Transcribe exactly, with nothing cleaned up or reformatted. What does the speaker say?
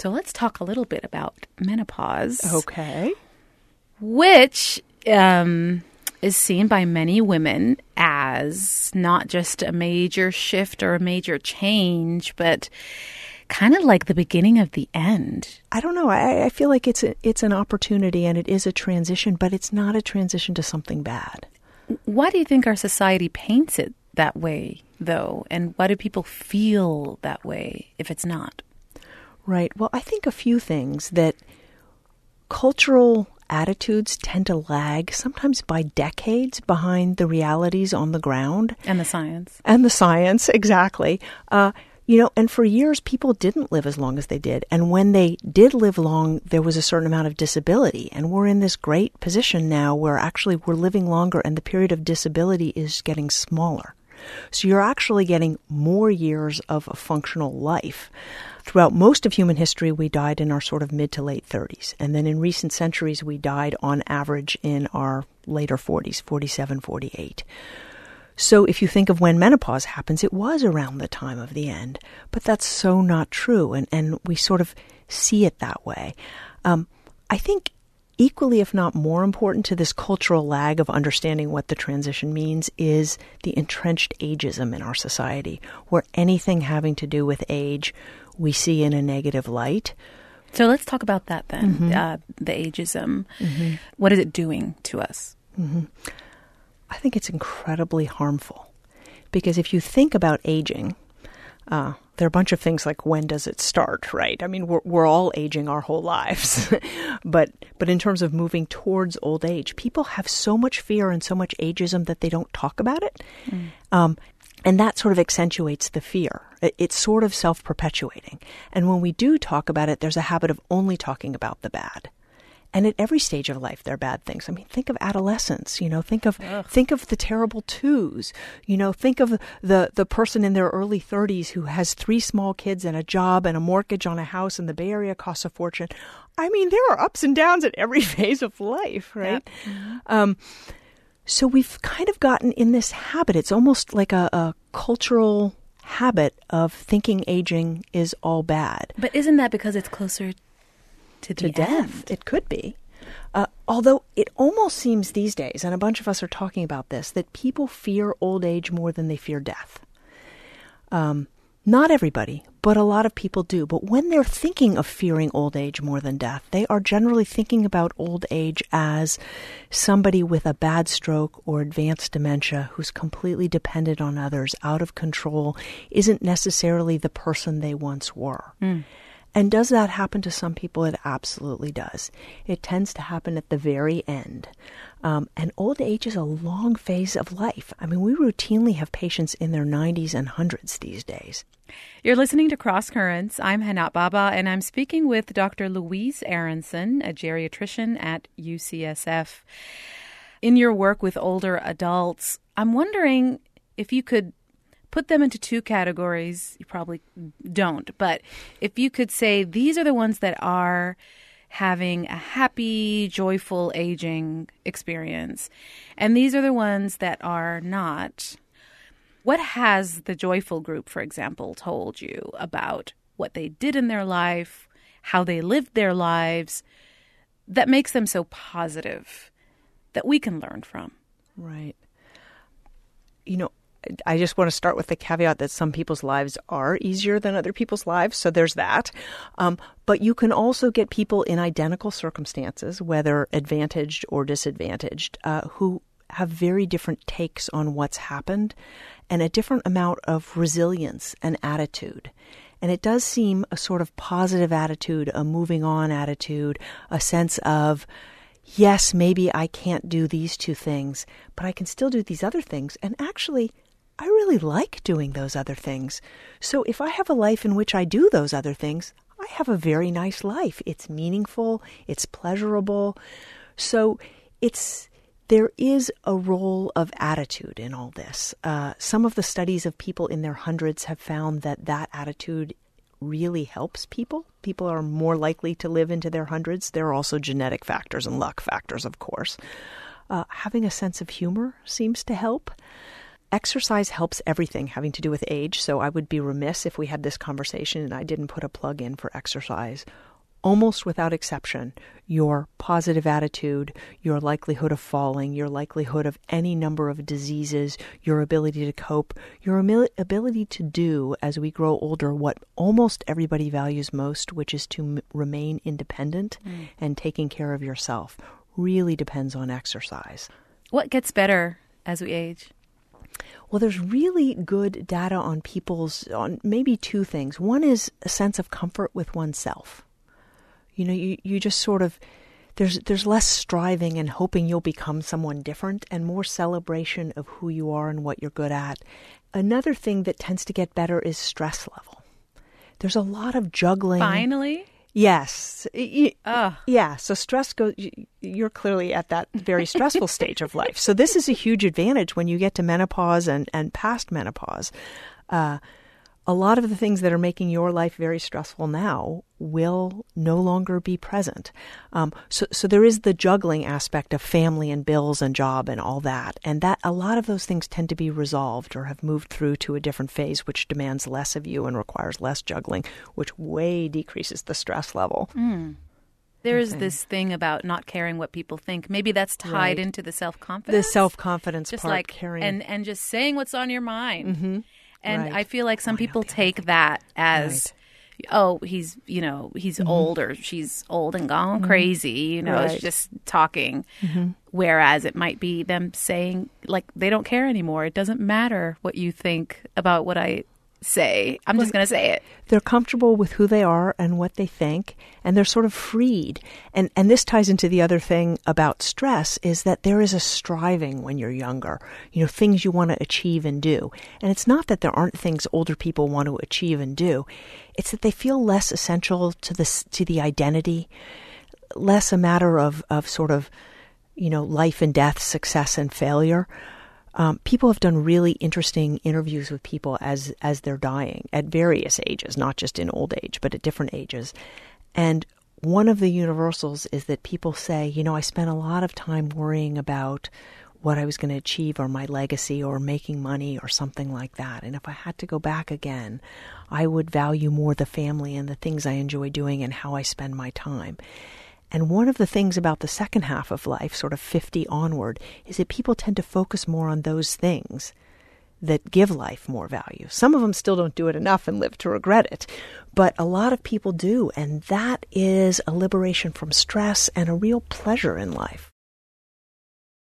So let's talk a little bit about menopause. Okay. Which um, is seen by many women as not just a major shift or a major change, but kind of like the beginning of the end. I don't know. I, I feel like it's a, it's an opportunity and it is a transition, but it's not a transition to something bad. Why do you think our society paints it that way, though? And why do people feel that way if it's not? Right. Well, I think a few things that cultural attitudes tend to lag sometimes by decades behind the realities on the ground. And the science. And the science, exactly. Uh, you know, and for years, people didn't live as long as they did. And when they did live long, there was a certain amount of disability. And we're in this great position now where actually we're living longer and the period of disability is getting smaller. So you're actually getting more years of a functional life. Throughout most of human history, we died in our sort of mid to late thirties. And then in recent centuries, we died on average in our later forties, forty-seven, forty-eight. So if you think of when menopause happens, it was around the time of the end. But that's so not true. And, and we sort of see it that way. Um, I think equally, if not more important to this cultural lag of understanding what the transition means is the entrenched ageism in our society, where anything having to do with age we see in a negative light. So let's talk about that then, Mm-hmm. uh, the ageism. Mm-hmm. What is it doing to us? Mm-hmm. I think it's incredibly harmful because if you think about aging, uh, there are a bunch of things like when does it start, right? I mean, we're, we're all aging our whole lives. but but in terms of moving towards old age, people have so much fear and so much ageism that they don't talk about it. Mm. Um, and that sort of accentuates the fear. It, it's sort of self-perpetuating. And when we do talk about it, there's a habit of only talking about the bad. And at every stage of life, there are bad things. I mean, think of adolescence, you know, think of Ugh. think of the terrible twos, you know, think of the, the person in their early thirties who has three small kids and a job and a mortgage on a house and the Bay Area costs a fortune. I mean, there are ups and downs at every phase of life, right? Yep. Mm-hmm. Um, so we've kind of gotten in this habit. It's almost like a, a cultural habit of thinking aging is all bad. But isn't that because it's closer to, to death? End. It could be. Uh, although it almost seems these days, and a bunch of us are talking about this, that people fear old age more than they fear death. Um, not everybody, but a lot of people do. But when they're thinking of fearing old age more than death, they are generally thinking about old age as somebody with a bad stroke or advanced dementia who's completely dependent on others, out of control, isn't necessarily the person they once were. Mm. And does that happen to some people? It absolutely does. It tends to happen at the very end. Um, and old age is a long phase of life. I mean, we routinely have patients in their nineties and hundreds these days. You're listening to Cross Currents. I'm Hanat Baba, and I'm speaking with Doctor Louise Aronson, a geriatrician at U C S F. In your work with older adults, I'm wondering if you could put them into two categories. You probably don't, but if you could say these are the ones that are having a happy, joyful aging experience, and these are the ones that are not. What has the joyful group, for example, told you about what they did in their life, how they lived their lives, that makes them so positive that we can learn from? Right. You know, I just want to start with the caveat that some people's lives are easier than other people's lives. So there's that. Um, but you can also get people in identical circumstances, whether advantaged or disadvantaged, uh, who have very different takes on what's happened and a different amount of resilience and attitude. And it does seem a sort of positive attitude, a moving on attitude, a sense of, yes, maybe I can't do these two things, but I can still do these other things. And actually, I really like doing those other things. So if I have a life in which I do those other things, I have a very nice life. It's meaningful. It's pleasurable. So it's there is a role of attitude in all this. Uh, some of the studies of people in their hundreds have found that that attitude really helps people. People are more likely to live into their hundreds. There are also genetic factors and luck factors, of course. Uh, having a sense of humor seems to help. exercise helps everything having to do with age, so I would be remiss if we had this conversation and I didn't put a plug in for exercise. Almost without exception, your positive attitude, your likelihood of falling, your likelihood of any number of diseases, your ability to cope, your ability to do, as we grow older, what almost everybody values most, which is to m- remain independent mm. and taking care of yourself, really depends on exercise. What gets better as we age? Well, there's really good data on people's, on maybe two things. One is a sense of comfort with oneself. You know, you, you just sort of, there's there's less striving and hoping you'll become someone different and more celebration of who you are and what you're good at. Another thing that tends to get better is stress level. There's a lot of juggling. Finally? Yes. Oh. Yeah. So stress goes, you're clearly at that very stressful stage of life. So this is a huge advantage when you get to menopause and, and past menopause. Uh, a lot of the things that are making your life very stressful now will no longer be present. Um, so, so there is the juggling aspect of family and bills and job and all that. And that a lot of those things tend to be resolved or have moved through to a different phase, which demands less of you and requires less juggling, which way decreases the stress level. Mm. There's okay. this thing about not caring what people think. Maybe that's tied right. into the self-confidence. The self-confidence just part. Like, caring. and, and just saying what's on your mind. Mm-hmm. And right. I feel like some oh, people yeah, take that as, right. oh, he's, you know, he's mm-hmm. old or she's old and gone mm-hmm. crazy, you know, right. it's just talking. Mm-hmm. Whereas it might be them saying, like, they don't care anymore. It doesn't matter what you think about what I say. I'm just going to say it. They're comfortable with who they are and what they think, and they're sort of freed. And and this ties into the other thing about stress is that there is a striving when you're younger, you know, things you want to achieve and do. And it's not that there aren't things older people want to achieve and do. It's that they feel less essential to the, to the identity, less a matter of, of sort of, you know, life and death, success and failure. Um, people have done really interesting interviews with people as as they're dying at various ages, not just in old age, but at different ages. And one of the universals is that people say, you know, I spent a lot of time worrying about what I was going to achieve or my legacy or making money or something like that. And if I had to go back again, I would value more the family and the things I enjoy doing and how I spend my time. And one of the things about the second half of life, sort of fifty onward, is that people tend to focus more on those things that give life more value. Some of them still don't do it enough and live to regret it, but a lot of people do, and that is a liberation from stress and a real pleasure in life.